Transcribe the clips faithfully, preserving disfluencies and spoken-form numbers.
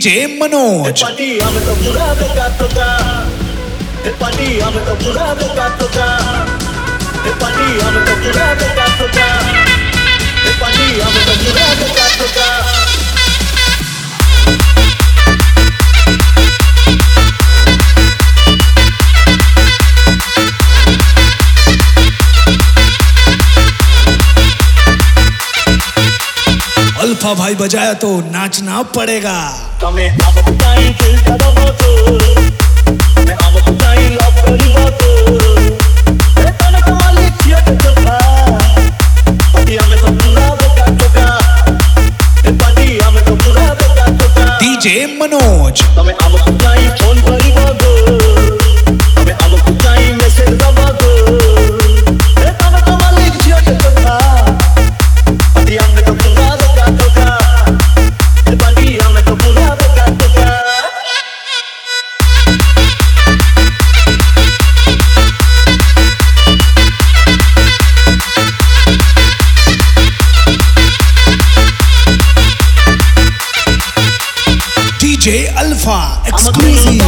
DJ Manoj पार्टिया में तो पूरा बेकार होगा, पार्टिया में तो पूरा बेकार होगा, पार्टिया में तो पूरा बेकार होगा, पार्टिया में तो पूरा बेकार होगा। अल्फा भाई बजाया तो नाचना पड़ेगा। तमें अब टाइम खेल करो तो, मैं अब टाइम लव करी तो, ए तने कमाली किया तो था, पार्टिया में तो पूरा बेकार होगा, ए पार्टिया में तो पूरा बेकार होगा। डीजे मनोज तमें अब टाइम फोन करी तो, तमें अब टाइम मैसेज करो तो, ए तने कमाली किया तो था, पार्टिया में तो पूरा डीजे अल्फा एक्सक्लूसिव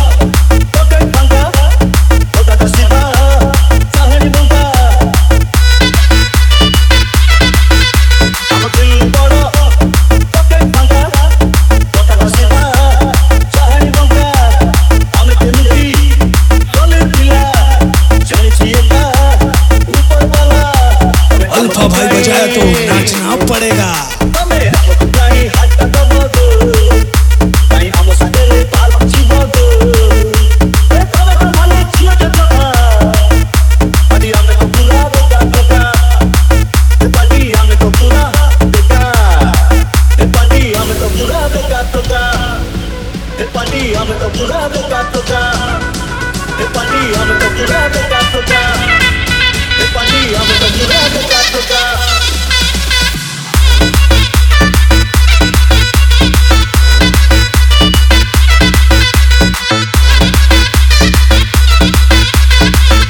अल्फा भाई बजाया तो नाचना पड़ेगा। पार्टिया में तो पूरा बेकार होगा, पार्टिया में तो पूरा बेकार होगा, पार्टिया में तो पूरा बेकार होगा।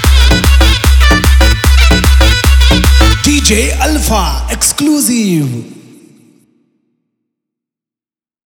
DJ alpha exclusive